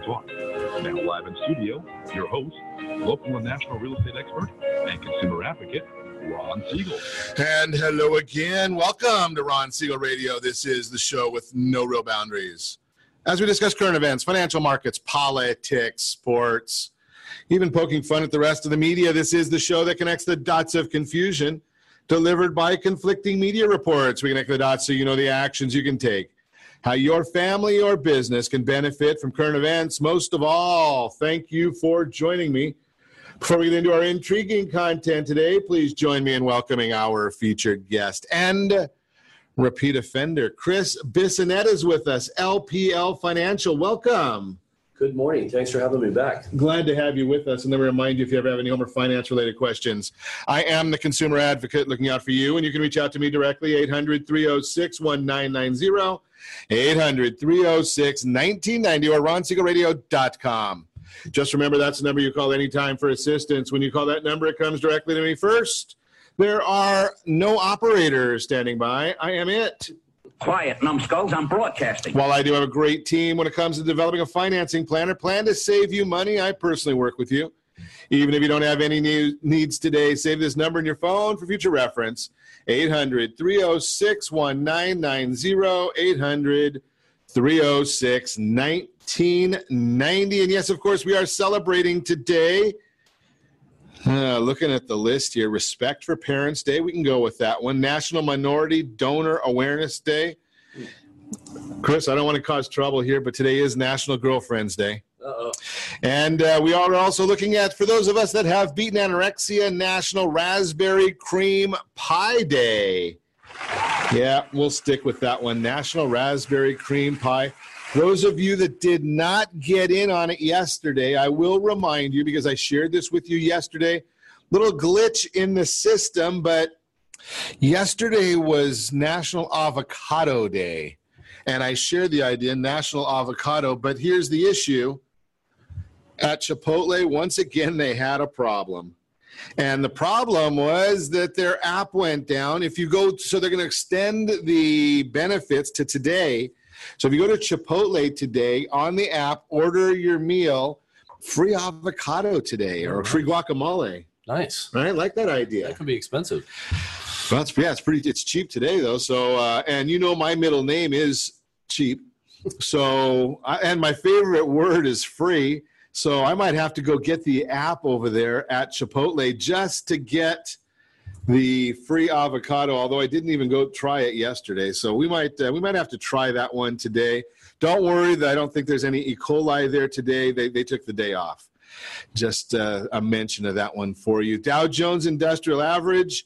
Clark. Now live in studio, your host, local and national real estate expert and consumer advocate, Ron Siegel. And hello again. Welcome to Ron Siegel Radio. This is the show with no real boundaries. As we discuss current events, financial markets, politics, sports, even poking fun at the rest of the media, this is the show that connects the dots of confusion delivered by conflicting media reports. We connect the dots so you know the actions you can take, how your family or business can benefit from current events. Most of all, thank you for joining me. Before we get into our intriguing content today, please join me in welcoming our featured guest and repeat offender. Chris Bissonette is with us, LPL Financial. Welcome. Good morning. Thanks for having me back. Glad to have you with us. And let me remind you, if you ever have any home or finance-related questions, I am the consumer advocate looking out for you, and you can reach out to me directly, 800-306-1990, 800-306-1990, or ronsiegelradio.com. Just remember, that's the number you call anytime for assistance. When you call that number, it comes directly to me first. There are no operators standing by. I am it. Quiet, numbskulls. I'm broadcasting. While I do have a great team when it comes to developing a financing plan to save you money, I personally work with you. Even if you don't have any needs today, save this number in your phone for future reference, 800-306-1990, 800-306-1990. And yes, of course, we are celebrating today. Looking at the list here, Respect for Parents Day. We can go with that one. National Minority Donor Awareness Day. Chris, I don't want to cause trouble here, but today is National Girlfriends Day. Uh-oh. And we are also looking at, for those of us that have beaten anorexia, National Raspberry Cream Pie Day. Yeah, we'll stick with that one. National Raspberry Cream Pie. Those of you that did not get in on it yesterday, I will remind you, because I shared this with you yesterday, little glitch in the system, but yesterday was National Avocado Day, and I shared the idea, National Avocado, but here's the issue. At Chipotle, once again, they had a problem. And the problem was that their app went down. If you go, so they're going to extend the benefits to today. So if you go to Chipotle today, on the app, order your meal, free avocado today or free guacamole. Nice. Right? I like that idea. That can be expensive. Well, it's cheap today, though. So, and you know my middle name is cheap. So, and my favorite word is free. So I might have to go get the app over there at Chipotle just to get the free avocado, although I didn't even go try it yesterday. So we might have to try that one today. Don't worry, I don't think there's any E. coli there today. They took the day off. Just a mention of that one for you. Dow Jones Industrial Average,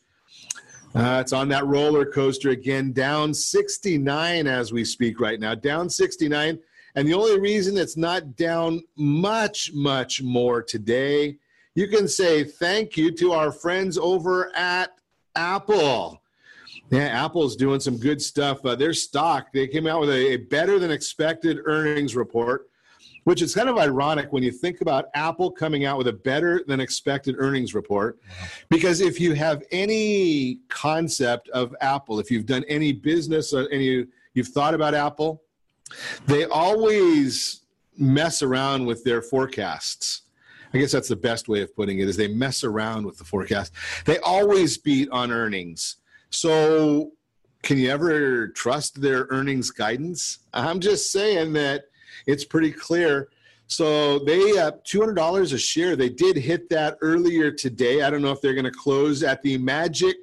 it's on that roller coaster again, down 69 as we speak right now, down 69. And the only reason it's not down much, much more today, you can say thank you to our friends over at Apple. Yeah, Apple's doing some good stuff. Their stock, they came out with a better than expected earnings report, which is kind of ironic when you think about Apple coming out with a better than expected earnings report. Because if you have any concept of Apple, if you've done any business or you've thought about Apple, they always mess around with their forecasts. I guess that's the best way of putting it, is they mess around with the forecast. They always beat on earnings. So can you ever trust their earnings guidance? I'm just saying that it's pretty clear. So they $200 a share. They did hit that earlier today. I don't know if they're going to close at the magic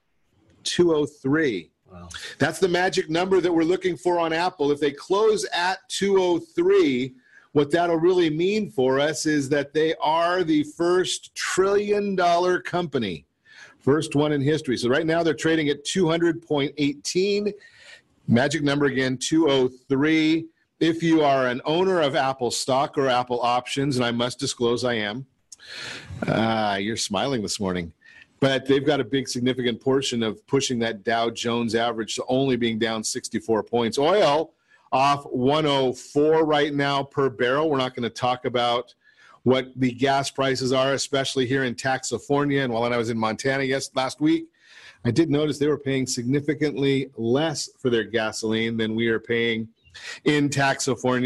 203. Wow. That's the magic number that we're looking for on Apple. If they close at 203, what that'll really mean for us is that they are the first $1 trillion company, first one in history. So right now they're trading at 200.18. Magic number again, 203. If you are an owner of Apple stock or Apple options, and I must disclose I am, you're smiling this morning. But they've got a big significant portion of pushing that Dow Jones average to only being down 64 points. Oil off 104 right now per barrel. We're not going to talk about what the gas prices are, especially here in Taxifornia. And while I was in Montana last week, I did notice they were paying significantly less for their gasoline than we are paying in Taxifornia.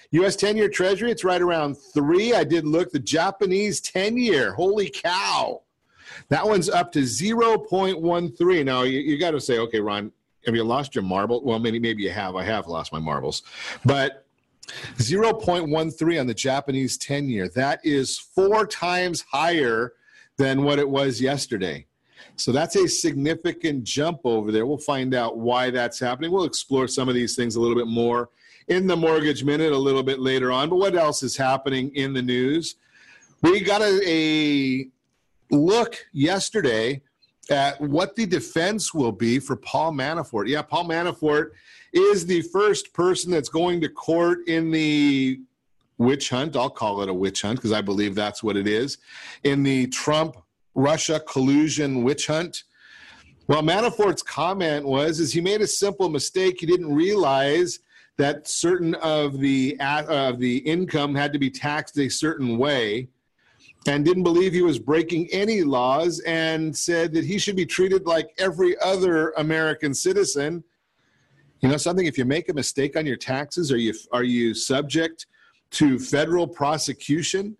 U.S. 10-year Treasury, it's right around 3. I did look. The Japanese 10-year, holy cow. That one's up to 0.13. Now, you got to say, okay, Ron, have you lost your marble? Well, maybe you have. I have lost my marbles. But 0.13 on the Japanese 10-year. That is 4 times higher than what it was yesterday. So that's a significant jump over there. We'll find out why that's happening. We'll explore some of these things a little bit more in the Mortgage Minute a little bit later on. But what else is happening in the news? We got a look yesterday at what the defense will be for Paul Manafort. Yeah, Paul Manafort is the first person that's going to court in the witch hunt. I'll call it a witch hunt because I believe that's what it is. In the Trump-Russia collusion witch hunt. Well, Manafort's comment is he made a simple mistake. He didn't realize that certain of the income had to be taxed a certain way, and didn't believe he was breaking any laws, and said that he should be treated like every other American citizen. You know something? If you make a mistake on your taxes, are you subject to federal prosecution?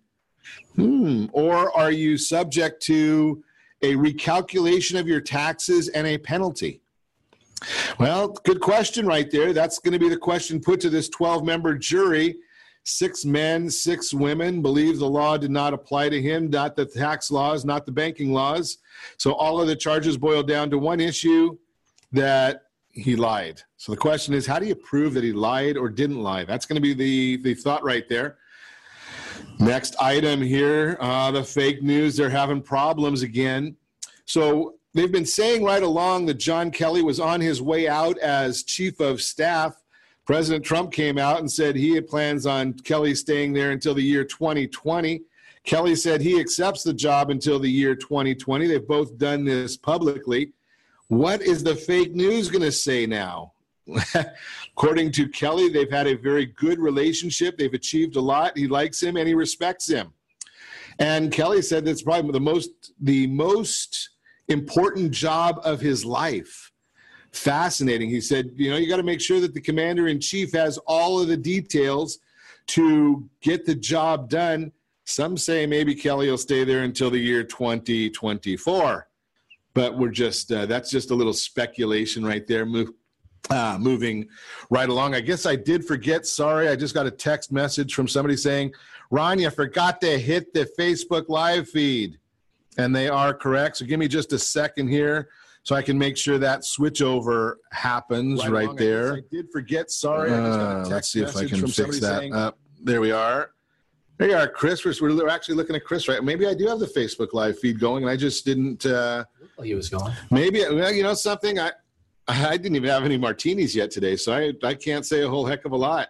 Or are you subject to a recalculation of your taxes and a penalty? Well, good question right there. That's going to be the question put to this 12-member jury. 6 men, 6 women believe the law did not apply to him, not the tax laws, not the banking laws. So all of the charges boil down to one issue, that he lied. So the question is, how do you prove that he lied or didn't lie? That's going to be the thought right there. Next item here, the fake news. They're having problems again. So they've been saying right along that John Kelly was on his way out as chief of staff. President Trump came out and said he had plans on Kelly staying there until the year 2020. Kelly said he accepts the job until the year 2020. They've both done this publicly. What is the fake news going to say now? According to Kelly, they've had a very good relationship. They've achieved a lot. He likes him and he respects him. And Kelly said that's probably the most important job of his life. Fascinating. He said, you got to make sure that the commander-in-chief has all of the details to get the job done. Some say maybe Kelly will stay there until the year 2024. But we're just, that's just a little speculation right there. Moving right along. I guess I did forget. Sorry, I just got a text message from somebody saying, Ron, you forgot to hit the Facebook Live feed. And they are correct. So give me just a second here so I can make sure that switchover happens right there. I did forget. Sorry. I just got a text let's see if I can fix that. There we are. There you are, Chris. We're actually looking at Chris, right? Maybe I do have the Facebook Live feed going, and I just didn't. He was going. Maybe, something. I didn't even have any martinis yet today, so I can't say a whole heck of a lot.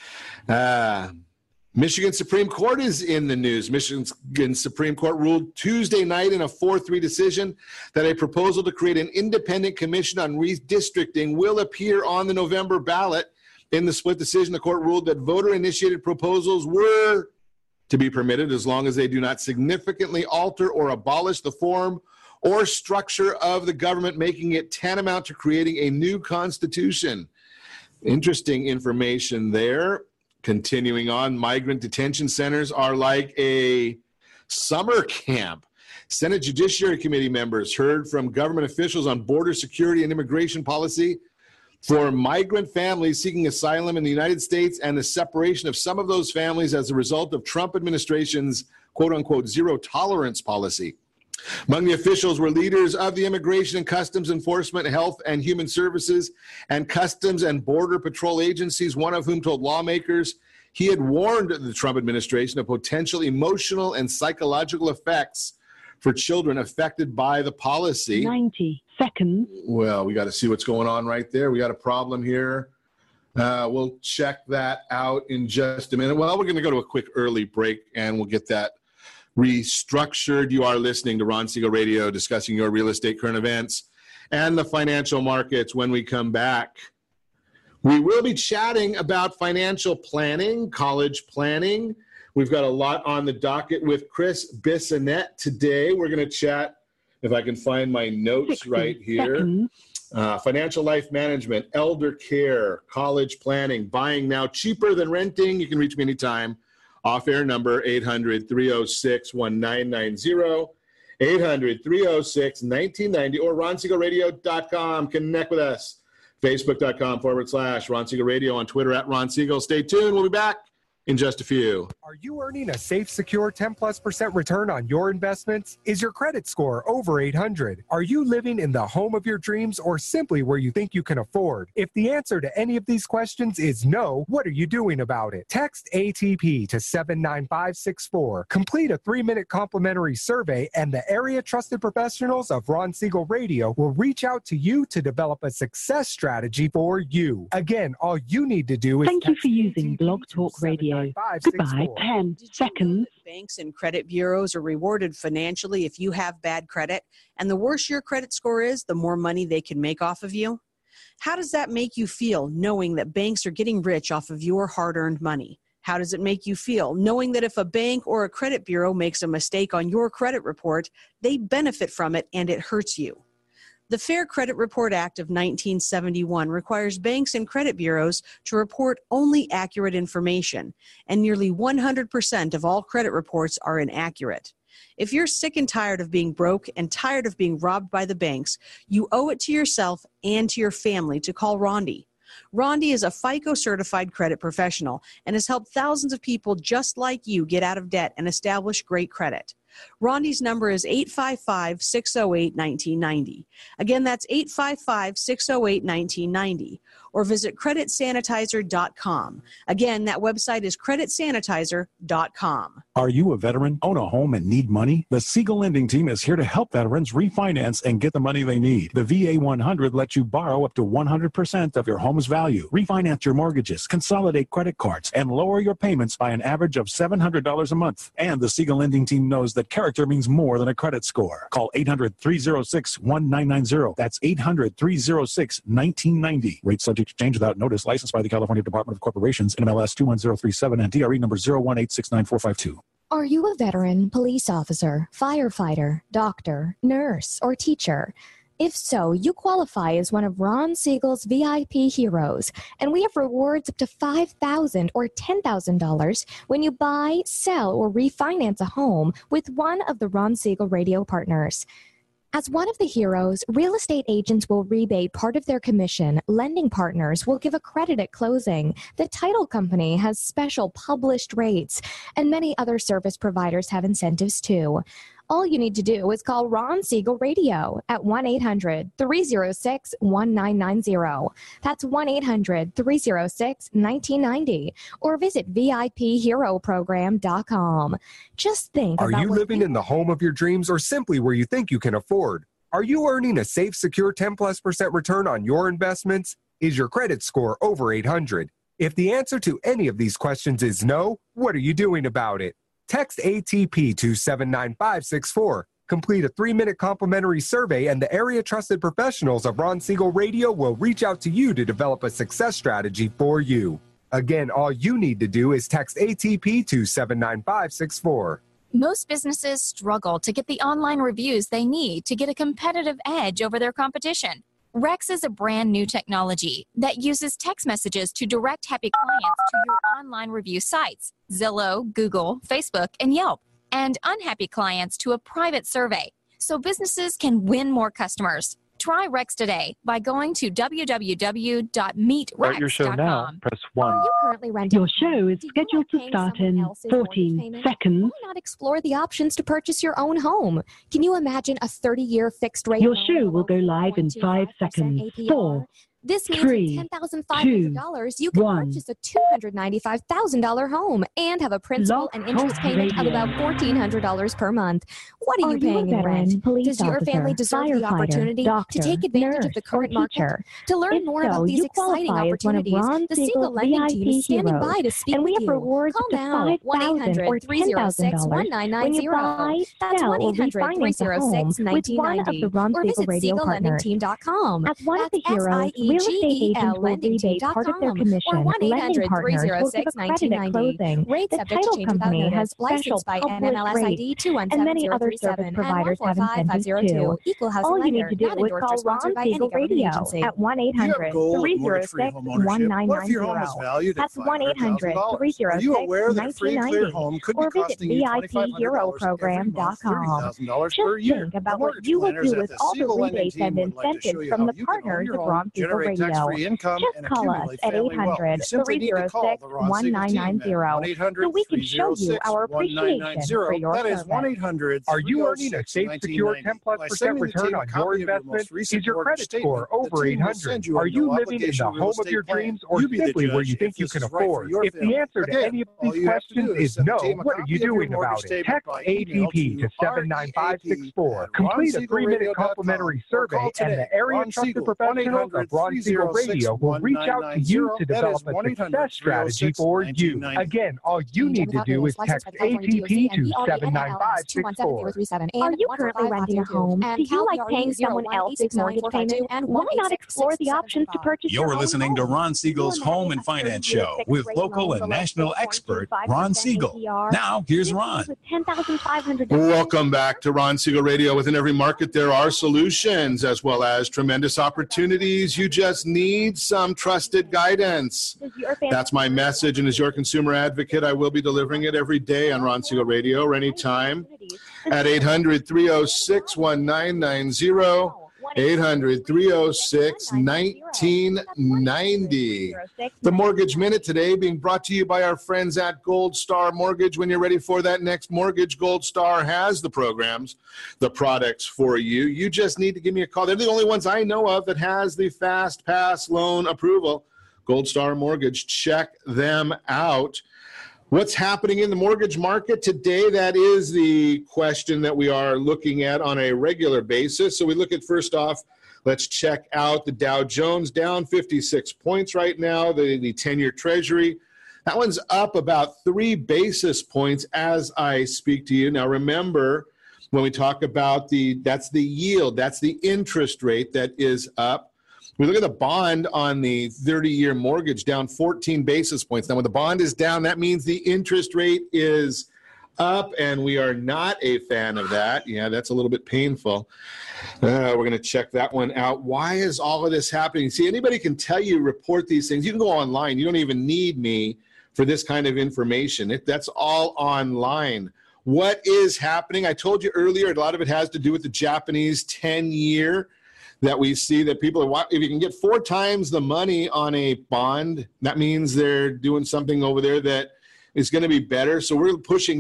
Michigan Supreme Court is in the news. Michigan Supreme Court ruled Tuesday night in a 4-3 decision that a proposal to create an independent commission on redistricting will appear on the November ballot. In the split decision, the court ruled that voter-initiated proposals were to be permitted as long as they do not significantly alter or abolish the form or structure of the government, making it tantamount to creating a new constitution. Interesting information there. Continuing on, migrant detention centers are like a summer camp. Senate Judiciary Committee members heard from government officials on border security and immigration policy for migrant families seeking asylum in the United States and the separation of some of those families as a result of Trump administration's quote-unquote zero tolerance policy. Among the officials were leaders of the Immigration and Customs Enforcement, Health and Human Services, and Customs and Border Patrol agencies, one of whom told lawmakers he had warned the Trump administration of potential emotional and psychological effects for children affected by the policy. 90 seconds. Well, we got to see what's going on right there. We got a problem here. We'll check that out in just a minute. Well, we're going to go to a quick early break, and we'll get that restructured. You are listening to Ron Siegel Radio, discussing your real estate current events and the financial markets. When we come back, we will be chatting about financial planning, college planning. We've got a lot on the docket with Chris Bissonette today. We're going to chat, if I can find my notes right here. Financial life management, elder care, college planning, buying now cheaper than renting. You can reach me anytime. Off-air number 800-306-1990, 800-306-1990, or RonSiegelRadio.com. Connect with us. Facebook.com/Ron Siegel Radio, on Twitter @Ron Siegel. Stay tuned. We'll be back in just a few. Are you earning a safe, secure 10+% return on your investments? Is your credit score over 800? Are you living in the home of your dreams or simply where you think you can afford? If the answer to any of these questions is no, what are you doing about it? Text ATP to 79564. Complete a 3-minute complimentary survey, and the area trusted professionals of Ron Siegel Radio will reach out to you to develop a success strategy for you. Again, all you need to do is Thank you for using Blog Talk Radio. Goodbye. 10 seconds. Banks and credit bureaus are rewarded financially if you have bad credit, and the worse your credit score is, the more money they can make off of you. How does that make you feel, knowing that banks are getting rich off of your hard-earned money? How does it make you feel, knowing that if a bank or a credit bureau makes a mistake on your credit report, they benefit from it and it hurts you? The Fair Credit Report Act of 1971 requires banks and credit bureaus to report only accurate information, and nearly 100% of all credit reports are inaccurate. If you're sick and tired of being broke and tired of being robbed by the banks, you owe it to yourself and to your family to call Rondi. Rondi is a FICO-certified credit professional and has helped thousands of people just like you get out of debt and establish great credit. Rondi's number is 855-608-1990. Again, that's 855-608-1990. Or visit creditsanitizer.com. Again, that website is creditsanitizer.com. Are you a veteran, own a home, and need money? The Siegel Lending Team is here to help veterans refinance and get the money they need. The VA 100 lets you borrow up to 100% of your home's value, refinance your mortgages, consolidate credit cards, and lower your payments by an average of $700 a month. And the Siegel Lending Team knows that character means more than a credit score. Call 800-306-1990. That's 800-306-1990. Rate subject to change without notice. Licensed by the California Department of Corporations, NMLS 21037, and DRE number 018694552. Are you a veteran, police officer, firefighter, doctor, nurse, or teacher? If so, you qualify as one of Ron Siegel's VIP heroes, and we have rewards up to $5,000 or $10,000 when you buy, sell, or refinance a home with one of the Ron Siegel radio partners. As one of the heroes, real estate agents will rebate part of their commission, lending partners will give a credit at closing, the title company has special published rates, and many other service providers have incentives too. All you need to do is call Ron Siegel Radio at 1-800-306-1990. That's 1-800-306-1990. Or visit VIPHeroProgram.com. Just think about... Are you living in the home of your dreams or simply where you think you can afford? Are you earning a safe, secure 10+% return on your investments? Is your credit score over 800? If the answer to any of these questions is no, what are you doing about it? Text ATP to 79564. Complete a 3-minute complimentary survey, and the area trusted professionals of Ron Siegel Radio will reach out to you to develop a success strategy for you. Again, all you need to do is text ATP to 79564. Most businesses struggle to get the online reviews they need to get a competitive edge over their competition. Rex is a brand new technology that uses text messages to direct happy clients to your online review sites, Zillow, Google, Facebook, and Yelp, and unhappy clients to a private survey, so businesses can win more customers. Try Rex today by going to www.meetrex.com. Start your show now. Press 1. Are you currently renting? Your show is scheduled to start in 14 seconds. Why not explore the options to purchase your own home? Can you imagine a 30-year fixed rate? Your show will go live in 5 seconds. APR? 4, This means 3, with $10,500, you can 1. purchase a $295,000 home and have a principal and interest payment of about $1,400 per month. What are you paying in rent? Does your family deserve the opportunity to take advantage of the current market? To learn more about these exciting opportunities, the Siegel Lending Team is standing by to speak with you. Call now 1-800-306-1990. That's 1-800-306-1990. Or visit SiegelLendingTeam.com. As one of the heroes, Real estate agents will rebate part of their commission. Lending partners will give a credit at closing. The title company has special published rates, and many other service providers have incentives too. All you need to do is call Ron Siegel Radio at 1-800-306-1990. That's 1-800-306-1990. Or visit VIPHeroProgram.com. Just think about what you will do with all the rebates and incentives from the partners of Ron Siegel Radio. Just call us at 800-306-1990 so we can show you our appreciation for your service. Are you earning a safe, secure 10+% return on your investment? Is your credit score over 800? Are you living in the home of your dreams or simply where you think you can afford? If the answer to any of these questions is no, what are you doing about it? Text ATP to 79564. Complete a 3-minute complimentary survey, and the area trusted professionals of Ron Siegel Radio will reach out to you to develop a success strategy for you. Again, all you need to do is text ATP to 79564. Are you currently renting a home? Do you like paying someone else's mortgage payment? Why not explore the options to purchase your You're listening to Ron Siegel's Home and Finance Show with local and national expert Ron Siegel. Now, here's Ron. Welcome back to Ron Siegel Radio. Within every market, there are solutions as well as tremendous opportunities. You just need some trusted guidance. That's my message, and as your consumer advocate, I will be delivering it every day on Ron Siegel Radio or anytime at 800-306-1990. 800-306-1990. The Mortgage Minute today being brought to you by our friends at Gold Star Mortgage. When you're ready for that next mortgage, Gold Star has the programs, the products for you. You just need to give me a call. They're the only ones I know of that has the Fast Pass loan approval. Gold Star Mortgage, check them out. What's happening in the mortgage market today? That is the question that we are looking at on a regular basis. So we look at, first off, let's check out the Dow Jones, down 56 points right now. The 10-year Treasury, that one's up about 3 basis points as I speak to you. Now remember, when we talk about that's the yield, that's the interest rate that is up. We look at the bond on the 30-year mortgage, down 14 basis points. Now, when the bond is down, that means the interest rate is up, and we are not a fan of that. Yeah, that's a little bit painful. We're going to check that one out. Why is all of this happening? See, anybody can tell you, report these things. You can go online. You don't even need me for this kind of information. That's all online. What is happening? I told you earlier, a lot of it has to do with the Japanese 10-year that we see that people are, if you can get 4 times the money on a bond, that means they're doing something over there that is going to be better. So we're pushing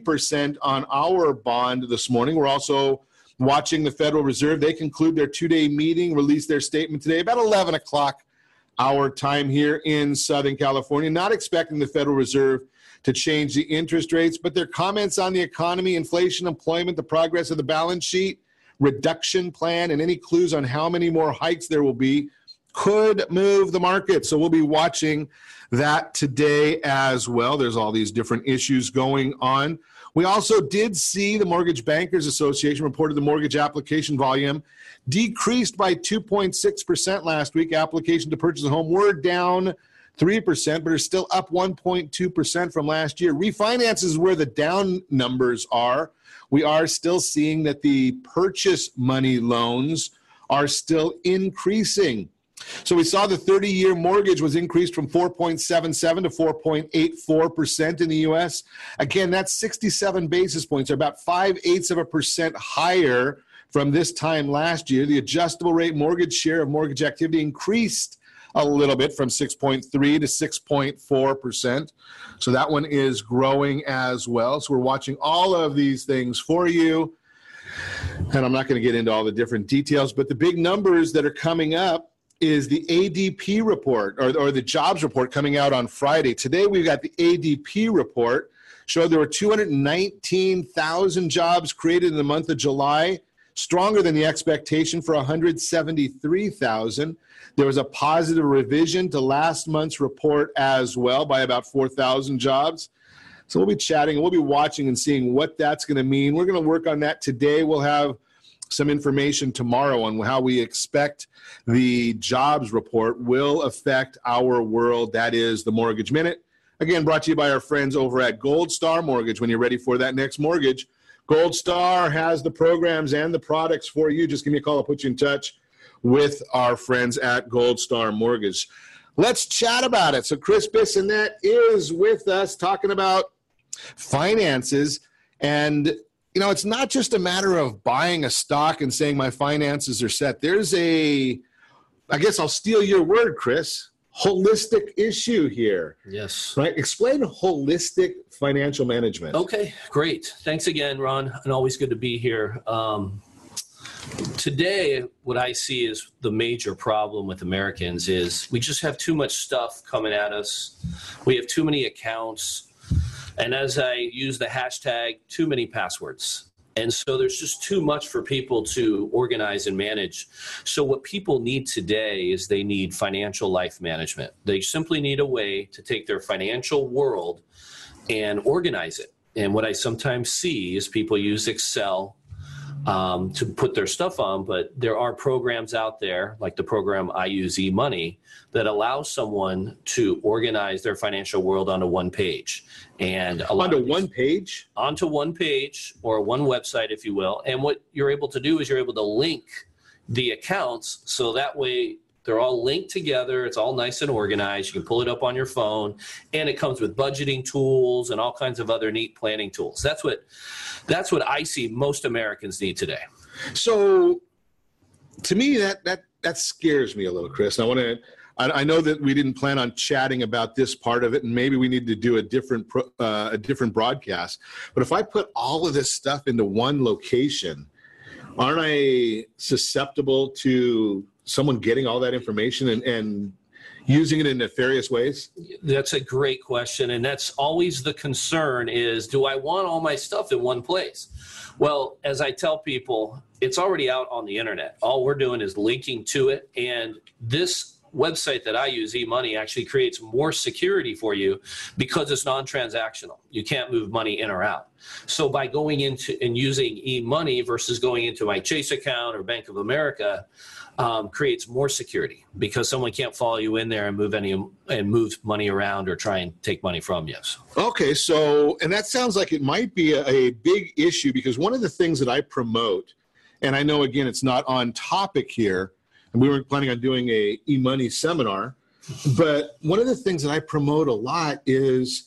3% on our bond this morning. We're also watching the Federal Reserve. They conclude their 2-day meeting, release their statement today, about 11 o'clock our time here in Southern California. Not expecting the Federal Reserve to change the interest rates, but their comments on the economy, inflation, employment, the progress of the balance sheet, reduction plan, and any clues on how many more hikes there will be could move the market. So we'll be watching that today as well. There's all these different issues going on. We also did see the Mortgage Bankers Association reported the mortgage application volume decreased by 2.6% last week. Application to purchase a home were down 3%, but are still up 1.2% from last year. Refinances is where the down numbers are. We are still seeing that the purchase money loans are still increasing. So we saw the 30-year mortgage was increased from 4.77 to 4.84% in the U.S. Again, that's 67 basis points, or about 0.5% higher from this time last year. The adjustable rate mortgage share of mortgage activity increased a little bit from 6.3 to 6.4%. So that one is growing as well. So we're watching all of these things for you. And I'm not going to get into all the different details, but the big numbers that are coming up is the ADP report, or the jobs report coming out on Friday. Today we've got the ADP report. Showed there were 219,000 jobs created in the month of July, stronger than the expectation for 173,000. There was a positive revision to last month's report as well by about 4,000 jobs. So we'll be chatting and we'll be watching and seeing what that's going to mean. We're going to work on that today. We'll have some information tomorrow on how we expect the jobs report will affect our world. That is the Mortgage Minute. Again, brought to you by our friends over at Gold Star Mortgage. When you're ready for that next mortgage, Gold Star has the programs and the products for you. Just give me a call. I'll put you in touch with our friends at Gold Star Mortgage. Let's chat about it. So Chris Bissonette is with us talking about finances. And, you know, it's not just a matter of buying a stock and saying my finances are set. There's I guess I'll steal your word, Chris, holistic issue here. Yes. Right? Explain holistic financial management. Okay, great. Thanks again, Ron, and always good to be here. Today, what I see is the major problem with Americans is we just have too much stuff coming at us. We have too many accounts. And as I use the hashtag, too many passwords. And so there's just too much for people to organize and manage. So what people need today is they need financial life management. They simply need a way to take their financial world and organize it. And what I sometimes see is people use Excel to put their stuff on, but there are programs out there, like the program I use, eMoney, that allows someone to organize their financial world onto one page. And onto one page? Onto one page, or one website, if you will. And what you're able to do is you're able to link the accounts, so that way they're all linked together. It's all nice and organized. You can pull it up on your phone, and it comes with budgeting tools and all kinds of other neat planning tools. That's what I see most Americans need today. So, to me, that scares me a little, Chris. And I know that we didn't plan on chatting about this part of it, and maybe we need to do a different broadcast. But if I put all of this stuff into one location, aren't I susceptible to someone getting all that information and using it in nefarious ways? That's a great question. And that's always the concern is, do I want all my stuff in one place? Well, as I tell people, it's already out on the internet. All we're doing is linking to it. And this website that I use, eMoney, actually creates more security for you because it's non-transactional. You can't move money in or out. So by going into and using eMoney versus going into my Chase account or Bank of America, creates more security because someone can't follow you in there and move money around or try and take money from you. Okay, so, and that sounds like it might be a big issue, because one of the things that I promote, and I know, again, it's not on topic here, and we weren't planning on doing a eMoney seminar, but one of the things that I promote a lot is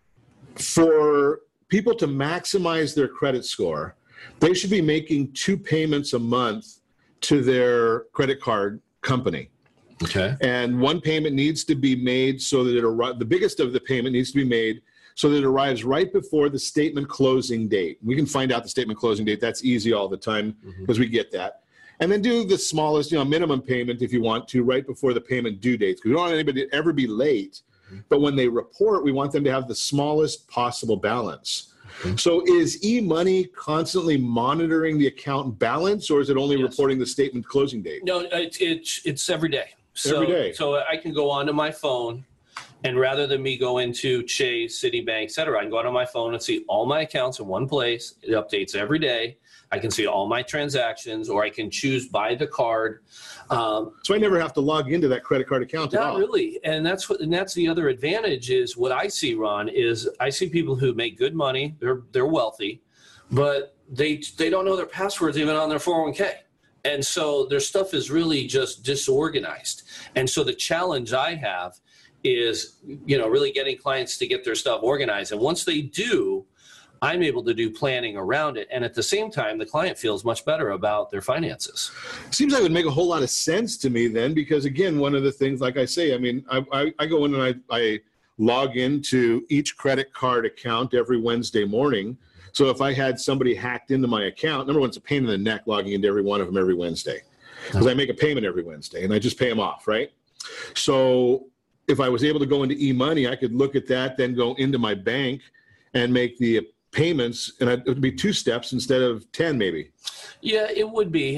for people to maximize their credit score, they should be making 2 payments a month to their credit card company. Okay. And one payment needs to be made so that the biggest of the payment needs to be made so that it arrives right before the statement closing date. We can find out the statement closing date. That's easy all the time because we get that. And then do the smallest, minimum payment if you want to, right before the payment due dates, because we don't want anybody to ever be late. But when they report, we want them to have the smallest possible balance. So is eMoney constantly monitoring the account balance, or is it only reporting the statement closing date? No, it's every day. Every day. So I can go onto my phone, and rather than me go into Chase, Citibank, et cetera, I can go onto my phone and see all my accounts in one place. It updates every day. I can see all my transactions, or I can choose by the card. So I never have to log into that credit card account at all. Not really, and that's the other advantage is what I see, Ron, is I see people who make good money. They're wealthy, but they don't know their passwords even on their 401k, and so their stuff is really just disorganized. And so the challenge I have is really getting clients to get their stuff organized, and once they do, I'm able to do planning around it. And at the same time, the client feels much better about their finances. Seems like it would make a whole lot of sense to me then, because again, one of the things, like I say, I go in and I log into each credit card account every Wednesday morning. So if I had somebody hacked into my account, number one, it's a pain in the neck logging into every one of them every Wednesday, because I make a payment every Wednesday and I just pay them off, right? So if I was able to go into eMoney, I could look at that, then go into my bank and make the payments, and it would be 2 steps instead of 10 maybe. Yeah, it would be.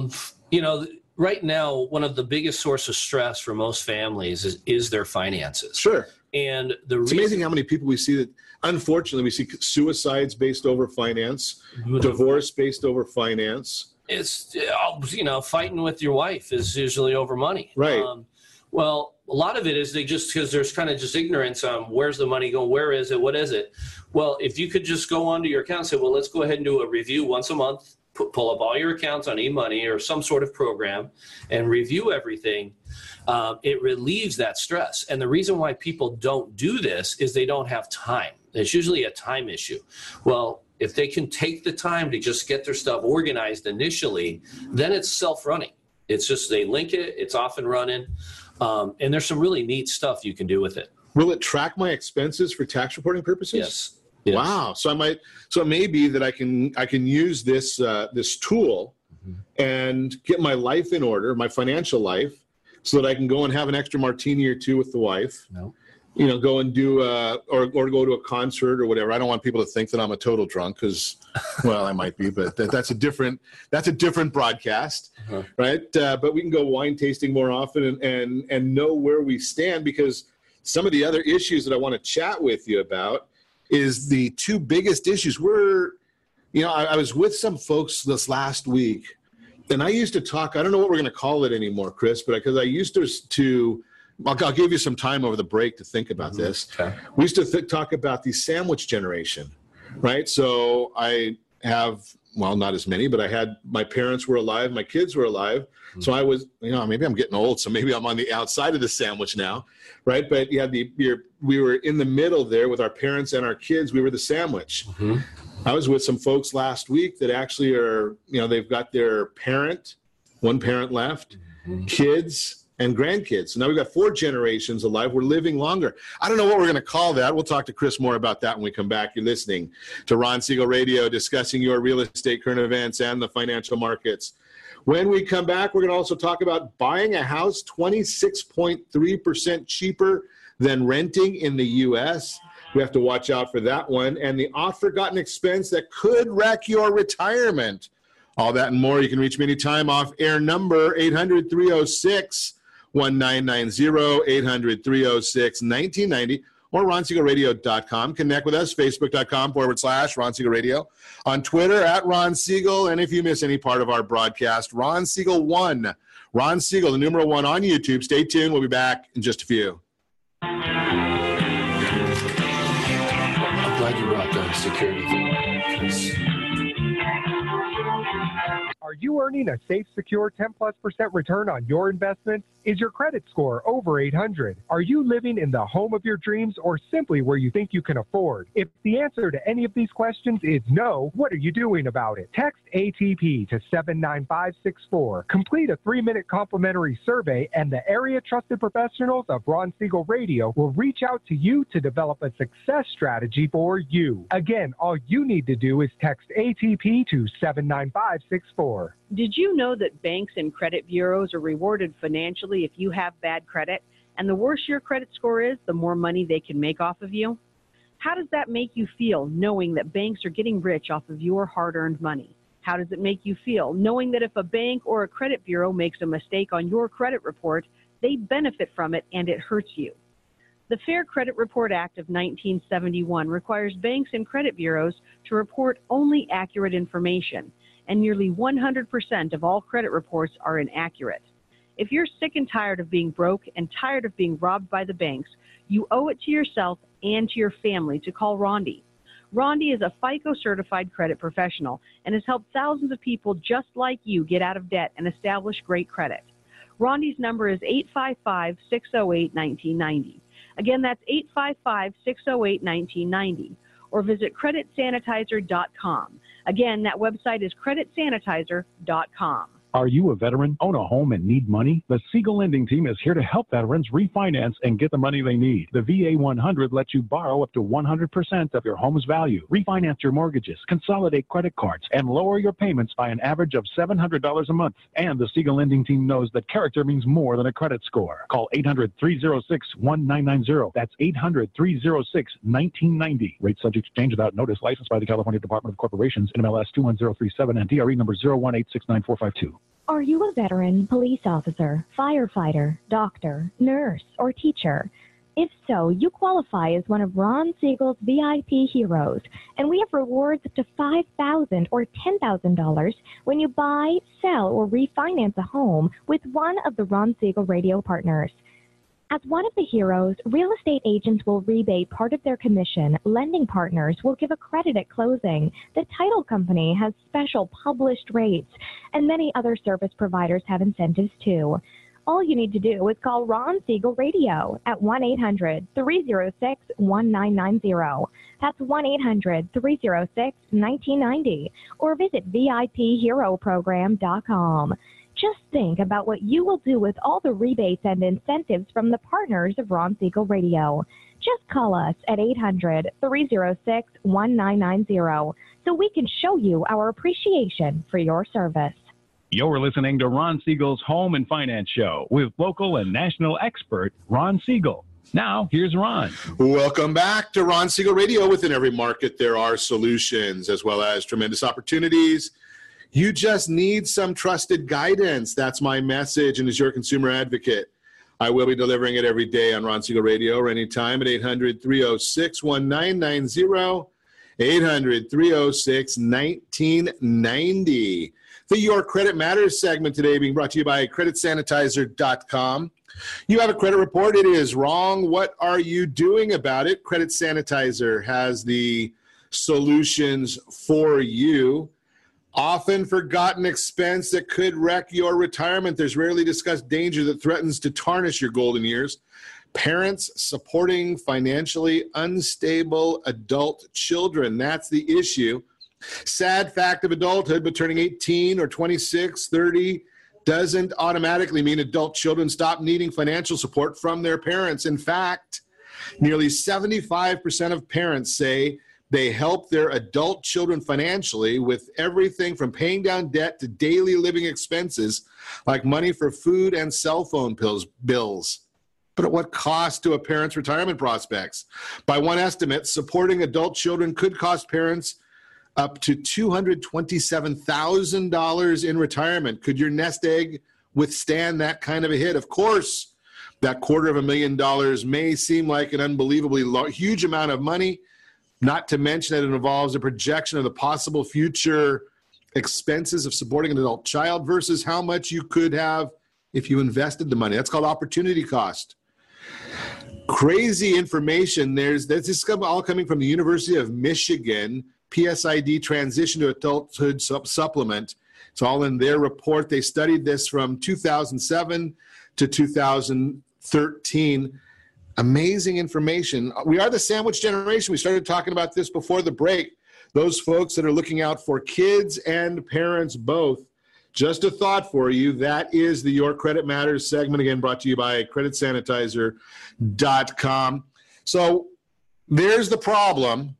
Right now, one of the biggest source of stress for most families is their finances. Sure. And it's amazing how many people we see that, unfortunately, we see suicides based over finance, divorce based over finance, It's, fighting with your wife is usually over money. Right. Well, a lot of it is because there's kind of just ignorance on where's the money going, where is it, what is it? Well, if you could just go onto your account and say, well, let's go ahead and do a review once a month, pull up all your accounts on eMoney or some sort of program and review everything, it relieves that stress. And the reason why people don't do this is they don't have time. It's usually a time issue. Well, if they can take the time to just get their stuff organized initially, then it's self-running. It's just they link it, it's off and running. And there's some really neat stuff you can do with it. Will it track my expenses for tax reporting purposes? Yes. Yes. Wow. So it may be that I can use this tool and get my life in order, my financial life, so that I can go and have an extra martini or two with the wife. No. Go and do or go to a concert or whatever. I don't want people to think that I'm a total drunk because, well, I might be, but that's a different broadcast, right? But we can go wine tasting more often and know where we stand, because some of the other issues that I want to chat with you about is the two biggest issues. I was with some folks this last week, and I used to talk. I don't know what we're going to call it anymore, Chris, but because I used to. I'll give you some time over the break to think about this. Okay. We used to talk about the sandwich generation, right? So I have, well, not as many, but my parents were alive, my kids were alive. So I was, maybe I'm getting old, so maybe I'm on the outside of the sandwich now, right? But we were in the middle there with our parents and our kids. We were the sandwich. Mm-hmm. I was with some folks last week that actually are, they've got their one parent left, kids, and grandkids. So now we've got 4 generations alive. We're living longer. I don't know what we're going to call that. We'll talk to Chris more about that when we come back. You're listening to Ron Siegel Radio, discussing your real estate, current events, and the financial markets. When we come back, we're going to also talk about buying a house 26.3% cheaper than renting in the U.S. We have to watch out for that one. And the oft-forgotten expense that could wreck your retirement. All that and more. You can reach me anytime off air number 800-306-1990, 800-306-1990, or RonSiegelRadio.com. Connect with us, Facebook.com/Ron Siegel Radio. On Twitter, @Ron Siegel. And if you miss any part of our broadcast, Ron Siegel 1. Ron Siegel, the numeral 1 on YouTube. Stay tuned. We'll be back in just a few. I'm glad you brought the security thing. Are you earning a safe, secure 10+% return on your investments? Is your credit score over 800? Are you living in the home of your dreams or simply where you think you can afford? If the answer to any of these questions is no, what are you doing about it? Text ATP to 79564. Complete a 3-minute complimentary survey, and the area trusted professionals of Ron Siegel Radio will reach out to you to develop a success strategy for you. Again, all you need to do is text ATP to 79564. Did you know that banks and credit bureaus are rewarded financially if you have bad credit? And the worse your credit score is, the more money they can make off of you? How does that make you feel, knowing that banks are getting rich off of your hard-earned money? How does it make you feel, knowing that if a bank or a credit bureau makes a mistake on your credit report, they benefit from it and it hurts you? The Fair Credit Report Act of 1971 requires banks and credit bureaus to report only accurate information, and nearly 100% of all credit reports are inaccurate. If you're sick and tired of being broke and tired of being robbed by the banks, you owe it to yourself and to your family to call Rondi. Rondi is a FICO-certified credit professional and has helped thousands of people just like you get out of debt and establish great credit. Rondi's number is 855-608-1990. Again, that's 855-608-1990. Or visit creditsanitizer.com. Again, that website is creditsanitizer.com. Are you a veteran, own a home, and need money? The Siegel Lending Team is here to help veterans refinance and get the money they need. The VA 100 lets you borrow up to 100% of your home's value, refinance your mortgages, consolidate credit cards, and lower your payments by an average of $700 a month. And the Siegel Lending Team knows that character means more than a credit score. Call 800-306-1990. That's 800-306-1990. Rate subject to change without notice. Licensed by the California Department of Corporations, NMLS 21037, and DRE number 018694452. Are you a veteran, police officer, firefighter, doctor, nurse, or teacher? If so, you qualify as one of Ron Siegel's VIP heroes, and we have rewards up to $5,000 or $10,000 when you buy, sell, or refinance a home with one of the Ron Siegel radio partners. As one of the heroes, real estate agents will rebate part of their commission. Lending partners will give a credit at closing. The title company has special published rates, and many other service providers have incentives too. All you need to do is call Ron Siegel Radio at 1-800-306-1990. That's 1-800-306-1990. Or visit VIPHeroProgram.com. Just think about what you will do with all the rebates and incentives from the partners of Ron Siegel Radio. Just call us at 800-306-1990 so we can show you our appreciation for your service. You're listening to Ron Siegel's Home and Finance Show with local and national expert Ron Siegel. Now, here's Ron. Welcome back to Ron Siegel Radio. Within every market, there are solutions as well as tremendous opportunities. You just need some trusted guidance. That's my message, and as your consumer advocate, I will be delivering it every day on Ron Siegel Radio or anytime at 800-306-1990, 800-306-1990. The Your Credit Matters segment today being brought to you by CreditSanitizer.com. You have a credit report. It is wrong. What are you doing about it? Credit Sanitizer has the solutions for you. Often forgotten expense that could wreck your retirement. There's rarely discussed danger that threatens to tarnish your golden years. Parents supporting financially unstable adult children. That's the issue. Sad fact of adulthood, but turning 18 or 26, 30 doesn't automatically mean adult children stop needing financial support from their parents. In fact, nearly 75% of parents say they help their adult children financially with everything from paying down debt to daily living expenses like money for food and cell phone bills. But at what cost to a parent's retirement prospects? By one estimate, supporting adult children could cost parents up to $227,000 in retirement. Could your nest egg withstand that kind of a hit? Of course, that $250,000 may seem like an unbelievably huge amount of money, not to mention that it involves a projection of the possible future expenses of supporting an adult child versus how much you could have if you invested the money. That's called opportunity cost. Crazy information. This is all coming from the University of Michigan, PSID Transition to Adulthood Supplement. It's all in their report. They studied this from 2007 to 2013. Amazing information. We are the sandwich generation. We started talking about this before the break. Those folks that are looking out for kids and parents both. Just a thought for you. That is the Your Credit Matters segment, again, brought to you by CreditSanitizer.com. So there's the problem.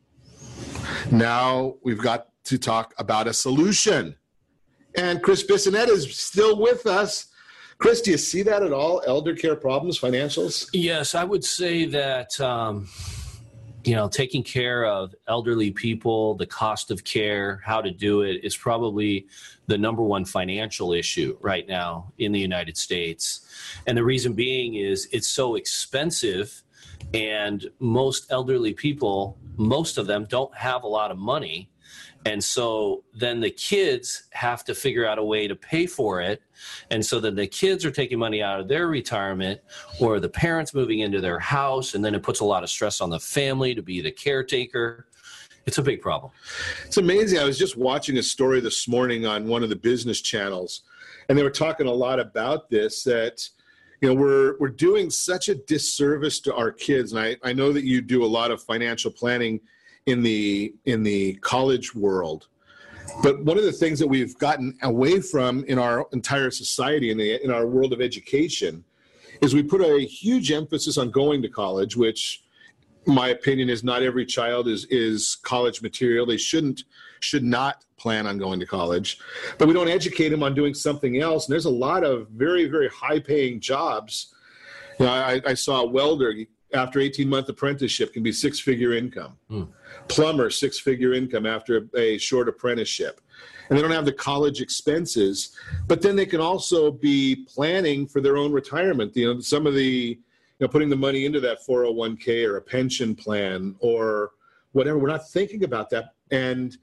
Now we've got to talk about a solution. And Chris Bissonette is still with us. Chris, do you see that at all? Elder care problems, financials? Yes, I would say that, taking care of elderly people, the cost of care, how to do it is probably the number one financial issue right now in the United States. And the reason being is it's so expensive, and most elderly people, most of them don't have a lot of money. And so then the kids have to figure out a way to pay for it. And so then the kids are taking money out of their retirement, or the parents moving into their house, and then it puts a lot of stress on the family to be the caretaker. It's a big problem. It's amazing. I was just watching a story this morning on one of the business channels, and they were talking a lot about this, that we're doing such a disservice to our kids. And I know that you do a lot of financial planning in the college world. But one of the things that we've gotten away from in our entire society, in our world of education, is we put a huge emphasis on going to college, which my opinion is not every child is college material. They should not plan on going to college. But we don't educate them on doing something else. And there's a lot of very, very high-paying jobs. I saw a welder, after 18-month apprenticeship, can be six-figure income. Plumber, six-figure income after a short apprenticeship. And they don't have the college expenses, but then they can also be planning for their own retirement. Some of the putting the money into that 401k or a pension plan or whatever. We're not thinking about that. And,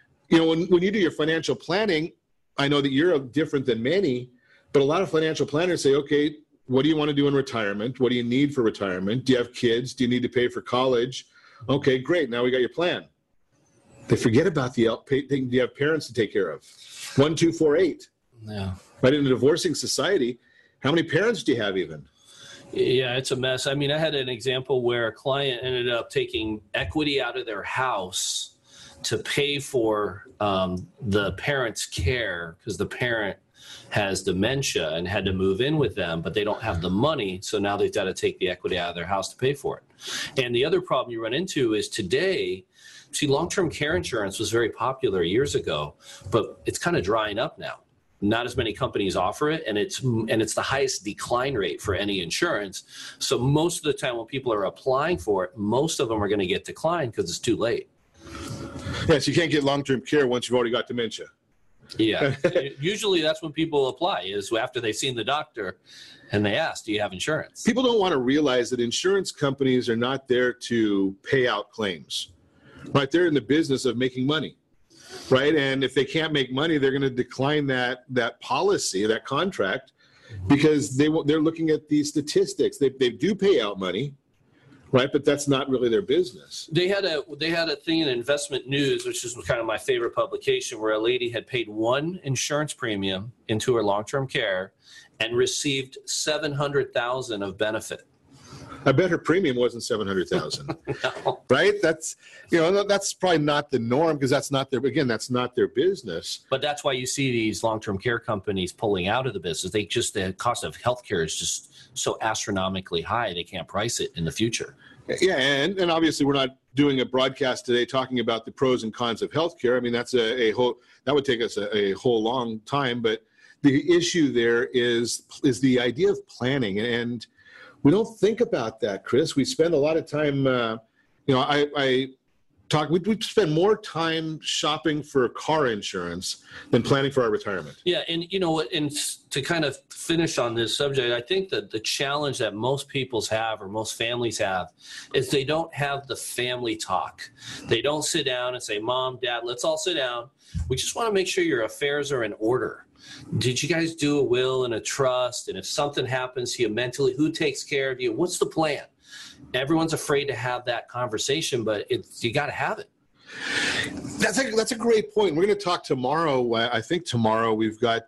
when you do your financial planning, I know that you're different than many, but a lot of financial planners say, okay, what do you want to do in retirement? What do you need for retirement? Do you have kids? Do you need to pay for college? Okay, great. Now we got your plan. They forget about do you have parents to take care of? 1, 2, 4, 8. Yeah. Right, in a divorcing society, how many parents do you have even? Yeah, it's a mess. I mean, I had an example where a client ended up taking equity out of their house to pay for the parent's care because the parent has dementia and had to move in with them, but they don't have the money. So now they've got to take the equity out of their house to pay for it. And the other problem you run into is today, long-term care insurance was very popular years ago, but it's kind of drying up now. Not as many companies offer it, and it's the highest decline rate for any insurance. So most of the time when people are applying for it, most of them are going to get declined because it's too late. Yes, you can't get long-term care once you've already got dementia. Yeah. Usually that's when people apply, is after they've seen the doctor and they ask, do you have insurance? People don't want to realize that insurance companies are not there to pay out claims. Right? They're in the business of making money. Right? And if they can't make money, they're going to decline that policy, that contract, because they're looking at these statistics. They do pay out money, right? But that's not really their business. They had a thing in Investment News, which is kind of my favorite publication, where a lady had paid one insurance premium into her long-term care and received $700,000 of benefit. I bet her premium wasn't $700,000. No. Right? That's that's probably not the norm because that's not their business. But that's why you see these long-term care companies pulling out of the business. The cost of healthcare is just so astronomically high they can't price it in the future. Yeah, and obviously we're not doing a broadcast today talking about the pros and cons of healthcare. I mean, that's that would take us a whole long time. But the issue there is the idea of planning, and we don't think about that, Chris. We spend a lot of time, we spend more time shopping for car insurance than planning for our retirement. Yeah, and and to kind of finish on this subject, I think that the challenge that most peoples have or most families have is they don't have the family talk. They don't sit down and say, Mom, Dad, let's all sit down. We just want to make sure your affairs are in order. Did you guys do a will and a trust? And if something happens to you mentally, who takes care of you? What's the plan? Everyone's afraid to have that conversation, but you got to have it. That's a great point. We're going to talk tomorrow. I think tomorrow we've got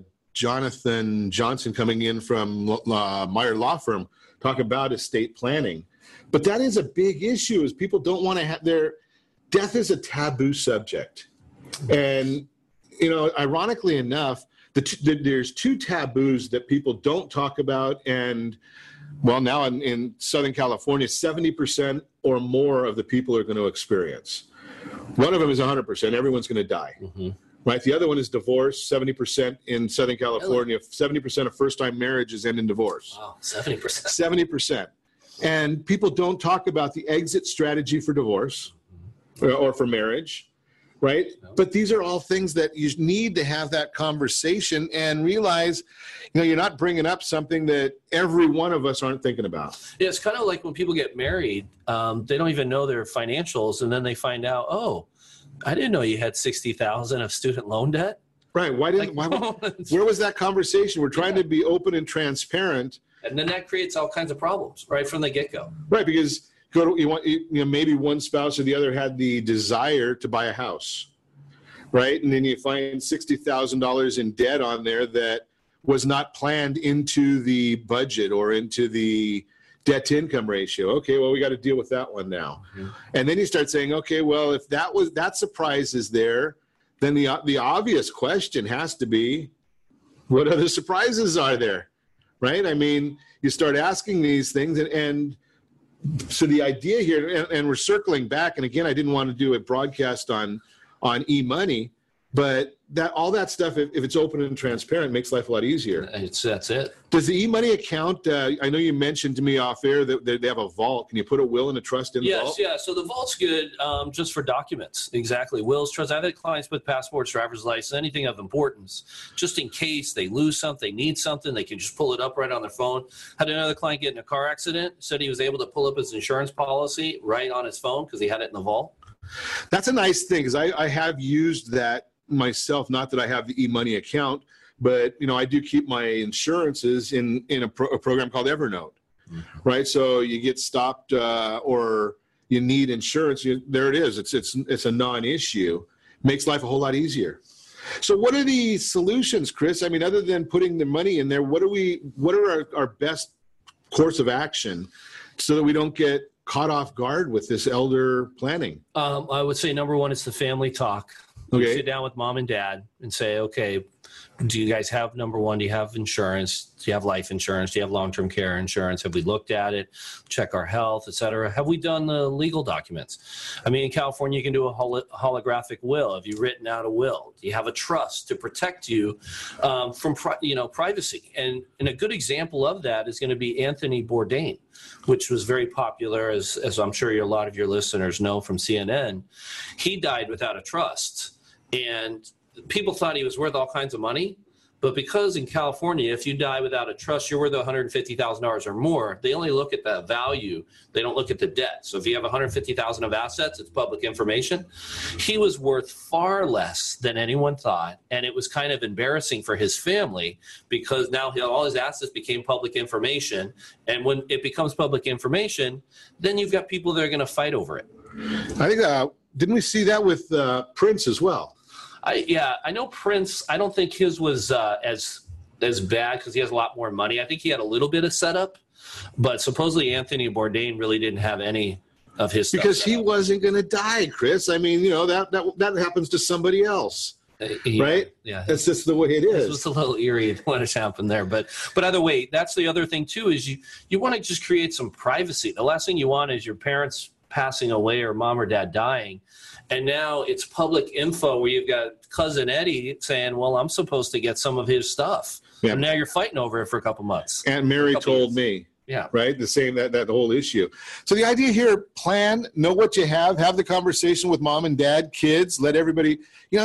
Jonathan Johnson coming in from Meyer Law Firm, talk about estate planning. But that is a big issue, is people don't want to have death is a taboo subject. And, ironically enough, there's two taboos that people don't talk about. And, well, now in Southern California, 70% or more of the people are going to experience. One of them is 100%. Everyone's going to die. Mm-hmm. Right? The other one is divorce. 70% in Southern California, 70% of first-time marriages end in divorce. Wow, 70%. 70%. And people don't talk about the exit strategy for divorce or for marriage. Right? No. But these are all things that you need to have that conversation and realize, you're not bringing up something that every one of us aren't thinking about. Yeah, it's kind of like when people get married, they don't even know their financials, and then they find out, oh, I didn't know you had $60,000 of student loan debt. Right. Where was that conversation? We're trying to be open and transparent. And then that creates all kinds of problems right from the get-go. Right, because maybe one spouse or the other had the desire to buy a house, right? And then you find $60,000 in debt on there that was not planned into the budget or into the debt to income ratio. Okay, well, we got to deal with that one now. Mm-hmm. And then you start saying, okay, well, if that surprise is there, then the obvious question has to be, what other surprises are there, right? I mean, you start asking these things and so the idea here, and we're circling back, and again, I didn't want to do a broadcast on e-money, But that all that stuff, if it's open and transparent, makes life a lot easier. That's it. Does the eMoney account, I know you mentioned to me off air that they have a vault. Can you put a will and a trust in the vault? Yes, yeah. So the vault's good just for documents. Exactly. Wills, trusts. I've had clients put passports, driver's license, anything of importance, just in case they lose something, need something, they can just pull it up right on their phone. Had another client get in a car accident, said he was able to pull up his insurance policy right on his phone because he had it in the vault. That's a nice thing because I have used that myself. Not that I have the eMoney account, but I do keep my insurances in a program called Evernote, right? So you get stopped or you need insurance, there it is. It's a non-issue. Makes life a whole lot easier. So what are the solutions, Chris? I mean, other than putting the money in there, what are our best course of action so that we don't get caught off guard with this elder planning? I would say number one is the family talk. Okay. You sit down with mom and dad and say, okay, do you guys have, number one, do you have insurance? Do you have life insurance? Do you have long-term care insurance? Have we looked at it? Check our health, et cetera. Have we done the legal documents? I mean, in California, you can do a holographic will. Have you written out a will? Do you have a trust to protect you from privacy? And a good example of that is going to be Anthony Bourdain, which was very popular, as I'm sure a lot of your listeners know from CNN. He died without a trust. And people thought he was worth all kinds of money, but because in California, if you die without a trust, you're worth $150,000 or more. They only look at the value. They don't look at the debt. So if you have $150,000 of assets, it's public information. He was worth far less than anyone thought, and it was kind of embarrassing for his family because now all his assets became public information. And when it becomes public information, then you've got people that are going to fight over it. I think didn't we see that with Prince as well? I know Prince. I don't think his was as bad because he has a lot more money. I think he had a little bit of setup, but supposedly Anthony Bourdain really didn't have any of his stuff because he wasn't going to die, Chris. I mean, that happens to somebody else, right? Yeah, that's just the way it is. It was a little eerie what has happened there, but either way, that's the other thing too is you want to just create some privacy. The last thing you want is your parents passing away or mom or dad dying. And now it's public info where you've got cousin Eddie saying, well, I'm supposed to get some of his stuff. Yeah. And now you're fighting over it for a couple months. Aunt Mary told me. Yeah. Right? The same, that whole issue. So the idea here, plan, know what you have the conversation with mom and dad, kids, let everybody,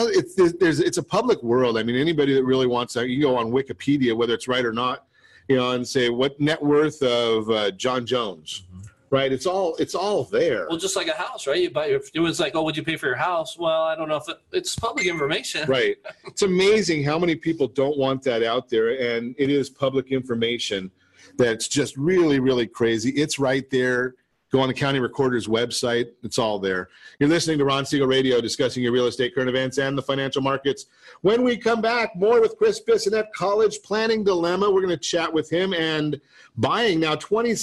it's a public world. I mean, anybody that really wants to, you go on Wikipedia, whether it's right or not, and say what net worth of John Jones. Mm-hmm. Right, it's all there. Well, just like a house, right? It was like, oh, what'd you pay for your house? Well, I don't know if it's public information. Right. It's amazing how many people don't want that out there, and it is public information that's just really, really crazy. It's right there. Go on the county recorder's website. It's all there. You're listening to Ron Siegel Radio, discussing your real estate, current events, and the financial markets. When we come back, more with Chris Bissonette, college planning dilemma. We're going to chat with him and buying now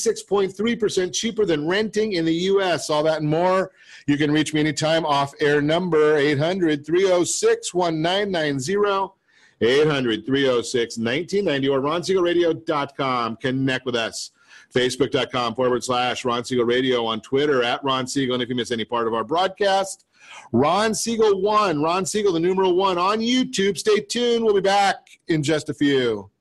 26.3% cheaper than renting in the U.S. All that and more. You can reach me anytime. Off-air number 800-306-1990. 800-306-1990 or RonSiegelRadio.com. Connect with us. Facebook.com/Ron Siegel Radio, on Twitter @Ron Siegel. And if you miss any part of our broadcast, Ron Siegel 1, Ron Siegel, the numeral 1 on YouTube. Stay tuned. We'll be back in just a few.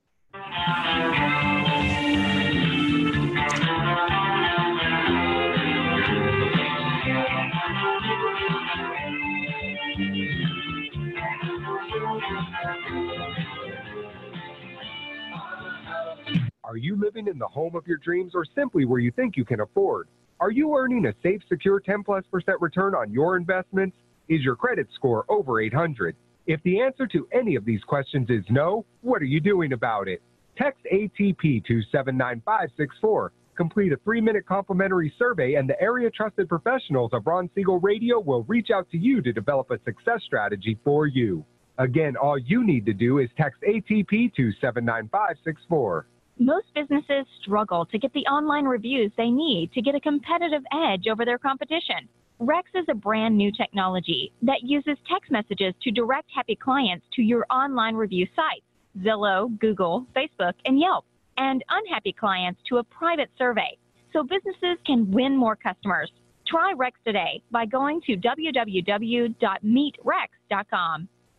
Are you living in the home of your dreams or simply where you think you can afford? Are you earning a safe, secure 10+% return on your investments? Is your credit score over 800? If the answer to any of these questions is no, what are you doing about it? Text ATP to 79564. Complete a 3-minute complimentary survey, and the area trusted professionals of Ron Siegel Radio will reach out to you to develop a success strategy for you. Again, all you need to do is text ATP to 79564. Most businesses struggle to get the online reviews they need to get a competitive edge over their competition. Rex is a brand new technology that uses text messages to direct happy clients to your online review sites, Zillow, Google, Facebook, and Yelp, and unhappy clients to a private survey, so businesses can win more customers. Try Rex today by going to www.meetrex.com.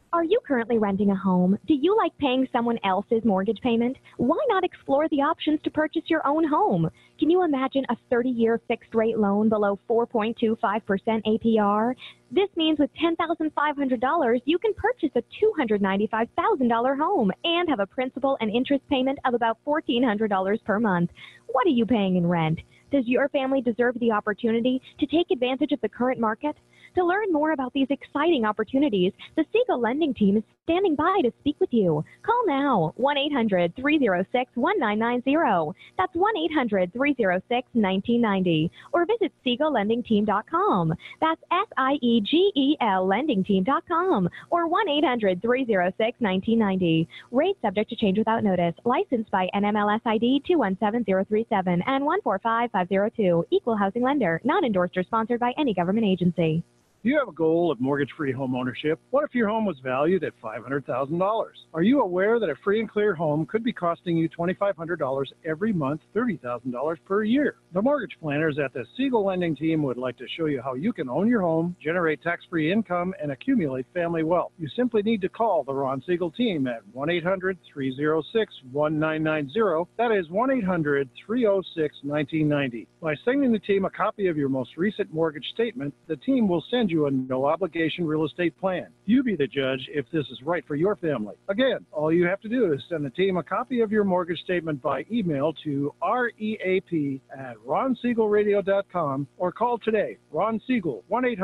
Are you currently renting a home? Do you like paying someone else's mortgage payment? Why not explore the options to purchase your own home? Can you imagine a 30-year fixed-rate loan below 4.25% APR? This means with $10,500, you can purchase a $295,000 home and have a principal and interest payment of about $1,400 per month. What are you paying in rent? Does your family deserve the opportunity to take advantage of the current market? To learn more about these exciting opportunities, the Siegel Lending Team is standing by to speak with you. Call now, 1-800-306-1990. That's 1-800-306-1990. Or visit SiegelLendingTeam.com. That's SIEGEL LendingTeam.com. Or 1-800-306-1990. Rate subject to change without notice. Licensed by NMLS ID 217037 and 145502. Equal housing lender. Not endorsed or sponsored by any government agency. Do you have a goal of mortgage-free home ownership? What if your home was valued at $500,000? Are you aware that a free and clear home could be costing you $2,500 every month, $30,000 per year? The mortgage planners at the Siegel Lending Team would like to show you how you can own your home, generate tax-free income, and accumulate family wealth. You simply need to call the Ron Siegel Team at 1-800-306-1990. That is 1-800-306-1990. By sending the team a copy of your most recent mortgage statement, the team will send you a no-obligation real estate plan. You be the judge if this is right for your family. Again, all you have to do is send the team a copy of your mortgage statement by email to reap@ronsiegelradio.com or call today. Ron Siegel,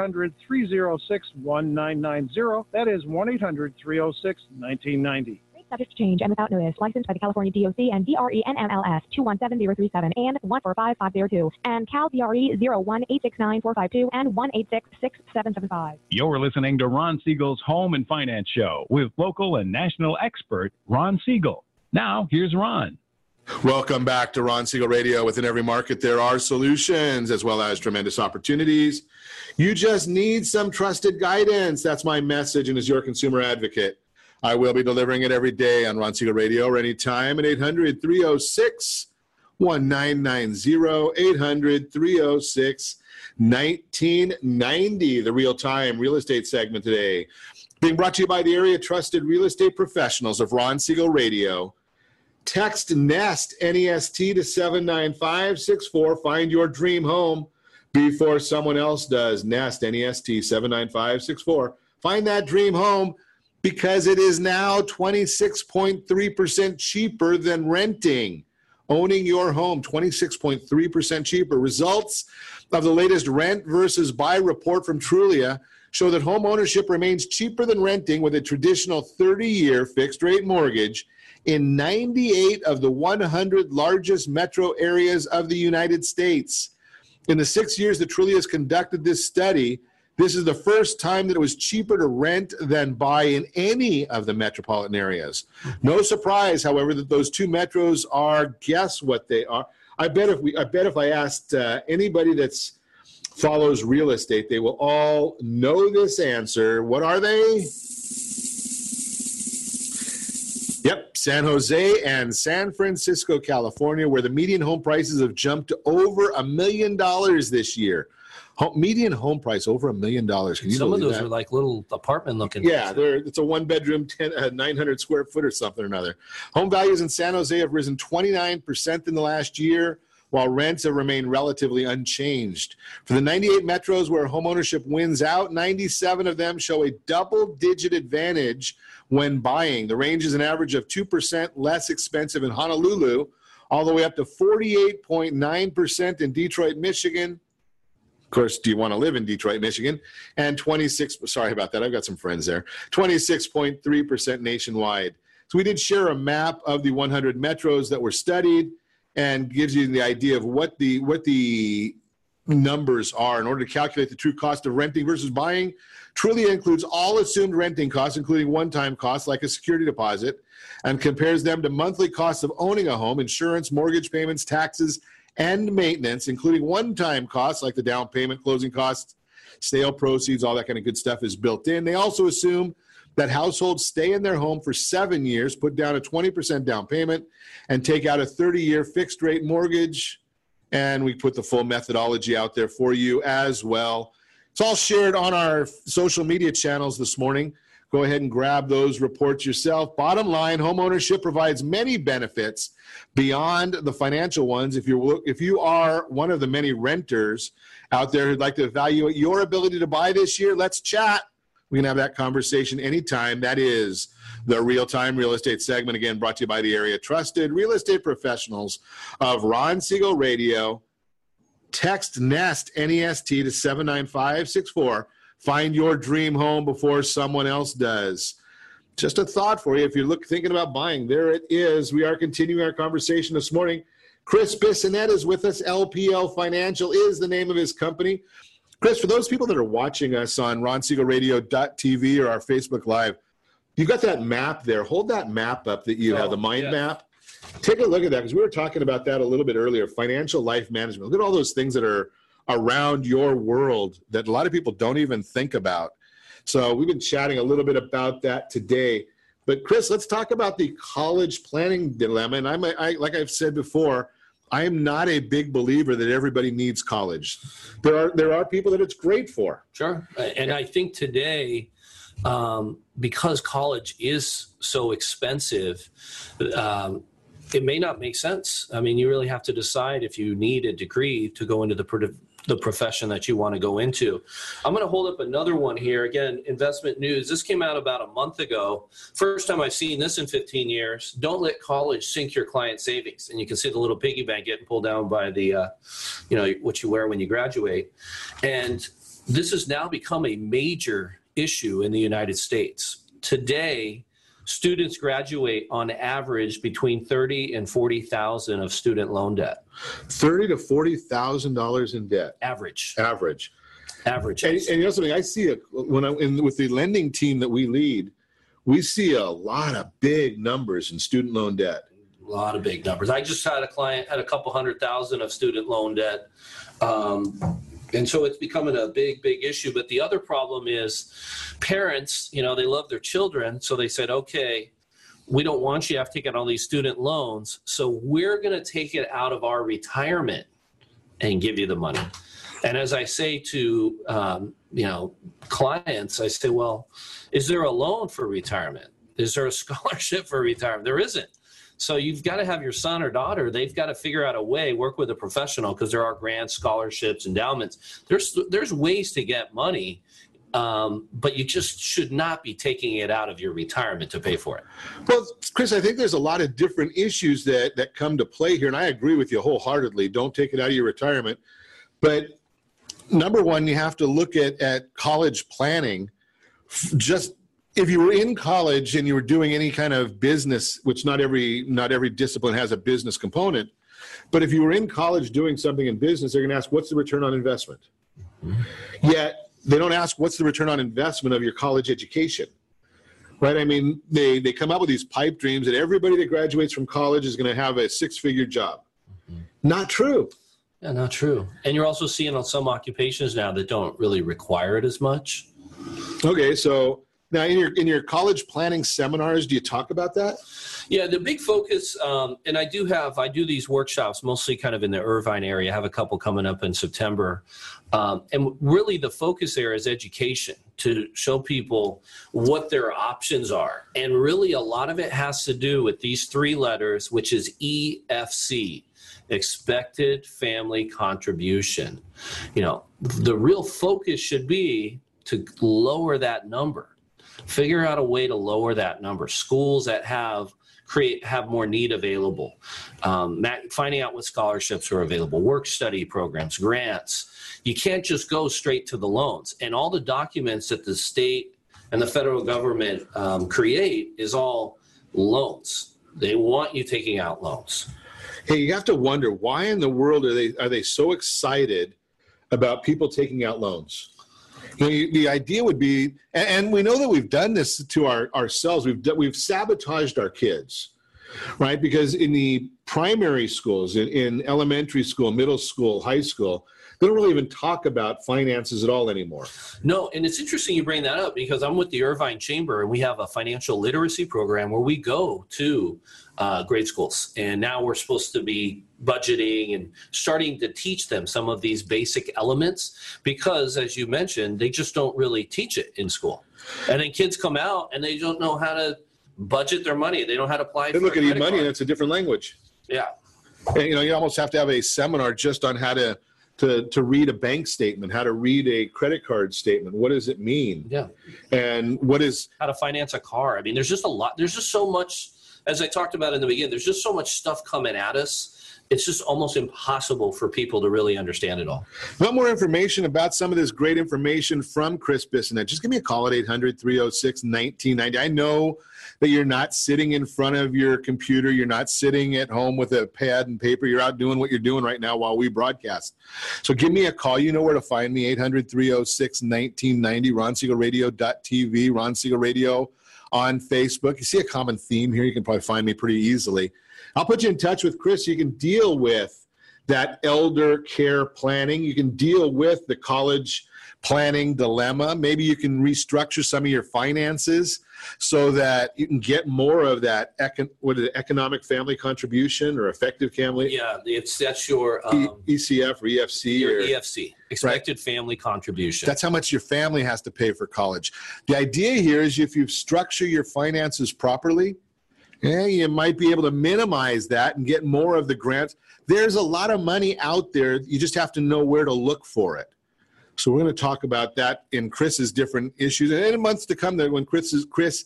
1-800-306-1990. That is 1-800-306-1990. Subject to change and without notice. Licensed by the California DOC and DRE NMLS 217037 and 145502 and Cal DRE 0186945 and 1866775. You're listening to Ron Siegel's Home and Finance Show with local and national expert Ron Siegel. Now, here's Ron. Welcome back to Ron Siegel Radio. Within every market, there are solutions as well as tremendous opportunities. You just need some trusted guidance. That's my message, and as your consumer advocate, I will be delivering it every day on Ron Siegel Radio or anytime at 800-306-1990, 800-306-1990, the real-time real estate segment today. Being brought to you by the area trusted real estate professionals of Ron Siegel Radio. Text NEST, N-E-S-T, to 79564. Find your dream home before someone else does. NEST, N-E-S-T, 79564. Find that dream home, because it is now 26.3% cheaper than renting. Owning your home, 26.3% cheaper. Results of the latest rent versus buy report from Trulia show that home ownership remains cheaper than renting with a traditional 30-year fixed-rate mortgage in 98 of the 100 largest metro areas of the United States. In the 6 years that Trulia has conducted this study, this is the first time that it was cheaper to rent than buy in any of the metropolitan areas. No surprise, however, that those two metros are, guess what they are? I bet if I asked anybody that follows real estate, they will all know this answer. What are they? Yep, San Jose and San Francisco, California, where the median home prices have jumped to over $1 million this year. Median home price over $1 million. Can you Some of those that? are like little apartment looking. Yeah, it's a one-bedroom, 900 square foot or something or another. Home values in San Jose have risen 29% in the last year, while rents have remained relatively unchanged. For the 98 metros where homeownership wins out, 97 of them show a double-digit advantage when buying. The range is an average of 2% less expensive in Honolulu, all the way up to 48.9% in Detroit, Michigan. Of course, do you want to live in Detroit, Michigan? And 26.3% nationwide. So we did share a map of the 100 metros that were studied and gives you the idea of what the numbers are in order to calculate the true cost of renting versus buying. Trulia includes all assumed renting costs, including one-time costs like a security deposit, and compares them to monthly costs of owning a home, insurance, mortgage payments, taxes, and maintenance, including one-time costs like the down payment, closing costs, sale proceeds, all that kind of good stuff is built in. They also assume that households stay in their home for 7 years, put down a 20% down payment, and take out a 30-year fixed-rate mortgage. And we put the full methodology out there for you as well. It's all shared on our social media channels this morning. Go ahead and grab those reports yourself. Bottom line, homeownership provides many benefits beyond the financial ones. If you are one of the many renters out there who'd like to evaluate your ability to buy this year, let's chat. We can have that conversation anytime. That is the Real-Time Real Estate segment, again, brought to you by the area trusted real estate professionals of Ron Siegel Radio. Text NEST, N-E-S-T, to 79564. Find your dream home before someone else does. Just a thought for you if you're thinking about buying. There it is. We are continuing our conversation this morning. Chris Bissonette is with us. LPL Financial is the name of his company. Chris, for those people that are watching us on RonSiegelRadio.tv or our Facebook Live, you've got that map there. Hold that map up that you have, the mind map. Take a look at that, because we were talking about that a little bit earlier, financial life management. Look at all those things that are around your world that a lot of people don't even think about. So we've been chatting a little bit about that today. But Chris, let's talk about the college planning dilemma. And like I've said before, I am not a big believer that everybody needs college. There are people that it's great for. Sure. And I think today, because college is so expensive, it may not make sense. I mean, you really have to decide if you need a degree to go into the profession that you want to go into. I'm going to hold up another one here. Again, investment news. This came out about a month ago. First time I've seen this in 15 years. Don't let college sink your client savings. And you can see the little piggy bank getting pulled down by the, what you wear when you graduate. And this has now become a major issue in the United States. Today, students graduate on average between $30,000 and $40,000 of student loan debt. $30,000 to $40,000 in debt. Average. And you know something? I see it with the lending team that we lead. We see a lot of big numbers in student loan debt. A lot of big numbers. I just had a client had a couple $100,000 of student loan debt. And so it's becoming a big, big issue. But the other problem is parents, they love their children. So they said, okay, we don't want you to have to take out all these student loans. So we're going to take it out of our retirement and give you the money. And as I say to, clients, I say, well, is there a loan for retirement? Is there a scholarship for retirement? There isn't. So you've got to have your son or daughter, they've got to figure out a way, work with a professional, because there are grants, scholarships, endowments. There's ways to get money, but you just should not be taking it out of your retirement to pay for it. Well, Chris, I think there's a lot of different issues that come to play here, and I agree with you wholeheartedly. Don't take it out of your retirement. But number one, you have to look at college planning. Just if you were in college and you were doing any kind of business, which not every discipline has a business component, but if you were in college doing something in business, they're going to ask, what's the return on investment? Mm-hmm. Yet they don't ask, what's the return on investment of your college education? Right? I mean, they come up with these pipe dreams that everybody that graduates from college is going to have a six-figure job. Mm-hmm. Not true. Yeah, not true. And you're also seeing on some occupations now that don't really require it as much. Okay, so now in your college planning seminars, do you talk about that? Yeah, the big focus, and I do these workshops mostly kind of in the Irvine area. I have a couple coming up in September. And really the focus there is education, to show people what their options are. And really a lot of it has to do with these three letters, which is EFC, expected family contribution. The real focus should be to lower that number. Figure out a way to lower that number. Schools that have more need available. Finding out what scholarships are available, work study programs, grants. You can't just go straight to the loans. And all the documents that the state and the federal government create is all loans. They want you taking out loans. Hey, you have to wonder, why in the world are they so excited about people taking out loans? The idea would be, and we know that we've done this to ourselves. We've sabotaged our kids, right? Because in the primary schools, in elementary school, middle school, high school, they don't really even talk about finances at all anymore. No, and it's interesting you bring that up, because I'm with the Irvine Chamber, and we have a financial literacy program where we go to grade schools. And now we're supposed to be budgeting and starting to teach them some of these basic elements, because as you mentioned, they just don't really teach it in school. And then kids come out and they don't know how to budget their money. They don't know how to apply. They look at e-money and it's a different language. Yeah. And, you almost have to have a seminar just on how to read a bank statement, how to read a credit card statement. What does it mean? Yeah. And what is how to finance a car. I mean, there's just a lot. There's just so much, as I talked about in the beginning, there's just so much stuff coming at us. It's just almost impossible for people to really understand it all. Want more information about some of this great information from Chris Bissonette? Just give me a call at 800-306-1990. I know that you're not sitting in front of your computer. You're not sitting at home with a pad and paper. You're out doing what you're doing right now while we broadcast. So give me a call. You know where to find me, 800-306-1990, RonSiegelRadio.tv, Ron Siegel Radio on Facebook. You see a common theme here. You can probably find me pretty easily. I'll put you in touch with Chris so you can deal with that elder care planning. You can deal with the college planning dilemma. Maybe you can restructure some of your finances so that you can get more of that economic family contribution or effective family. Yeah, that's your ECF or EFC. Your EFC, expected family contribution. That's how much your family has to pay for college. The idea here is if you structure your finances properly, you might be able to minimize that and get more of the grants. There's a lot of money out there. You just have to know where to look for it. So we're going to talk about that in Chris's different issues. And in months to come, there when Chris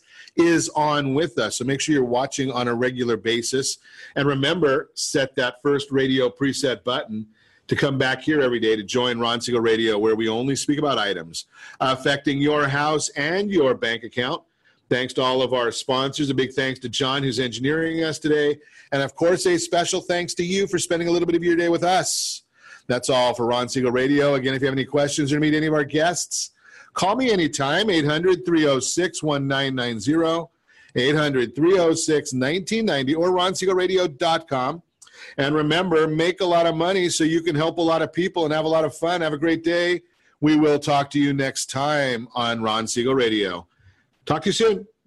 is on with us. So make sure you're watching on a regular basis. And remember, set that first radio preset button to come back here every day to join Ron Siegel Radio, where we only speak about items affecting your house and your bank account. Thanks to all of our sponsors. A big thanks to John, who's engineering us today. And, of course, a special thanks to you for spending a little bit of your day with us. That's all for Ron Siegel Radio. Again, if you have any questions or meet any of our guests, call me anytime, 800-306-1990, 800-306-1990, or RonSiegelRadio.com. And remember, make a lot of money so you can help a lot of people and have a lot of fun. Have a great day. We will talk to you next time on Ron Siegel Radio. Talk to you soon.